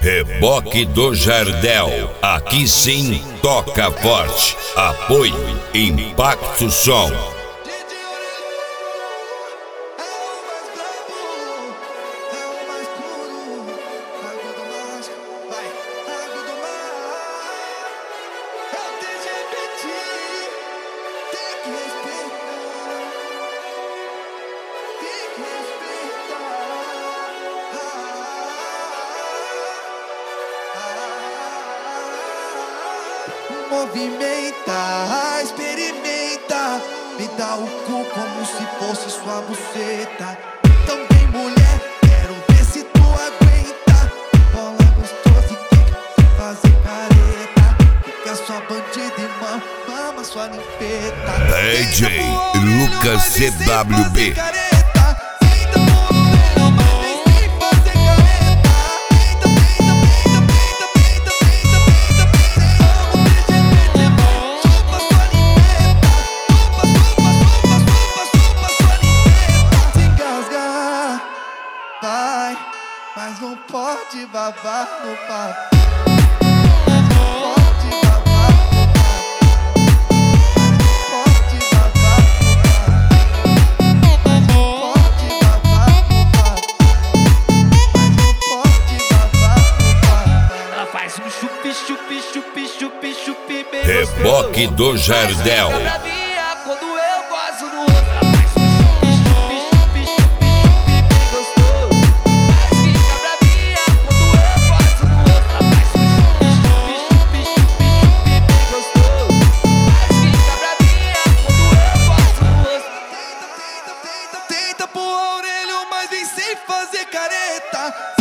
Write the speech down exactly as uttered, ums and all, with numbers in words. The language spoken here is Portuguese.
Reboque do Jardel, aqui sim toca forte. Apoio Impacto Som. Movimenta, experimenta, me dá o cu como se fosse sua buceta. Também mulher, quero ver se tu aguenta. Bola gostosa e quer fazer careta. Fica sua bandida e mama, mama sua limpeta. D J Lucas C W B. Vai, mas não pode babar no papo. Reboque do Jardel. Tenta pôr o orelho, mas vem sem fazer careta.